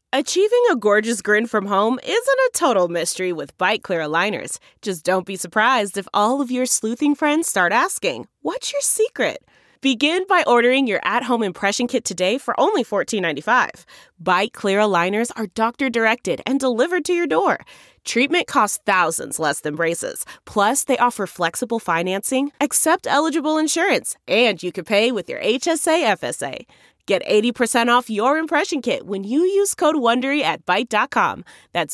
Achieving a gorgeous grin from home isn't a total mystery with Bite Clear aligners. Just don't be surprised if all of your sleuthing friends start asking, "What's your secret?" Begin by ordering your at-home impression kit today for only $14.95. Bite Clear aligners are doctor-directed and delivered to your door. Treatment costs thousands less than braces. Plus, they offer flexible financing, accept eligible insurance, and you can pay with your HSA FSA. Get 80% off your impression kit when you use code WONDERY at Byte.com. That's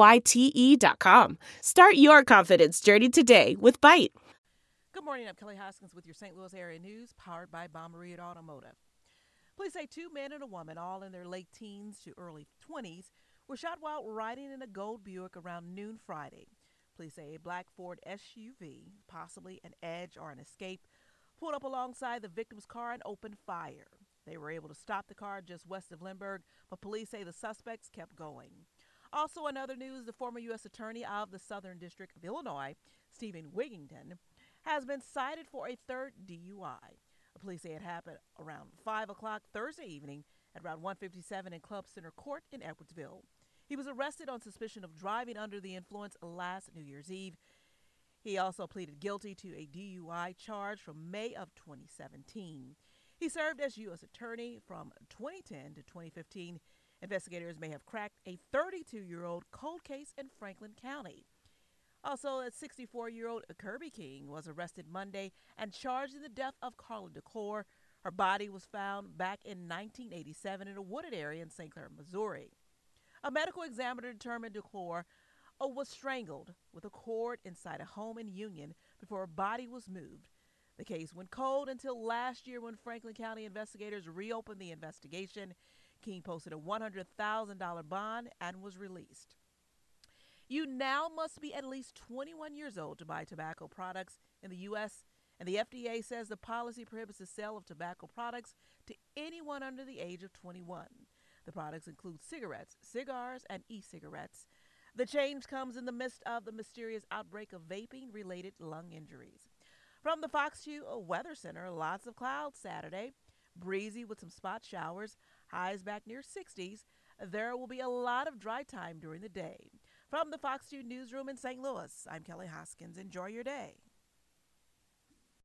BYTE.com. Start your confidence journey today with Byte. Good morning, I'm Kelly Hoskins with your St. Louis area news, powered by Bommarito Automotive. Police say two men and a woman, all in their late teens to early 20s, were shot while riding in a gold Buick around noon Friday. Police say a black Ford SUV, possibly an Edge or an Escape, pulled up alongside the victim's car and opened fire. They were able to stop the car just west of Lindbergh, but police say the suspects kept going. Also in other news, the former U.S. Attorney of the Southern District of Illinois, Stephen Wigington, has been cited for a third DUI. Police say it happened around 5 o'clock Thursday evening at Route 157 in Club Center Court in Edwardsville. He was arrested on suspicion of driving under the influence last New Year's Eve. He also pleaded guilty to a DUI charge from May of 2017. He served as U.S. Attorney from 2010 to 2015. Investigators may have cracked a 32-year-old cold case in Franklin County. Also, a 64-year-old Kirby King was arrested Monday and charged in the death of Carla DeClore. Her body was found back in 1987 in a wooded area in St. Clair, Missouri. A medical examiner determined DeClore was strangled with a cord inside a home in Union before her body was moved. The case went cold until last year when Franklin County investigators reopened the investigation. King posted a $100,000 bond and was released. You now must be at least 21 years old to buy tobacco products in the U.S., and the FDA says the policy prohibits the sale of tobacco products to anyone under the age of 21. The products include cigarettes, cigars, and e-cigarettes. The change comes in the midst of the mysterious outbreak of vaping-related lung injuries. From the Fox 2 Weather Center, lots of clouds Saturday, breezy with some spot showers, highs back near 60s. There will be a lot of dry time during the day. From the Fox 2 Newsroom in St. Louis, I'm Kelly Hoskins. Enjoy your day.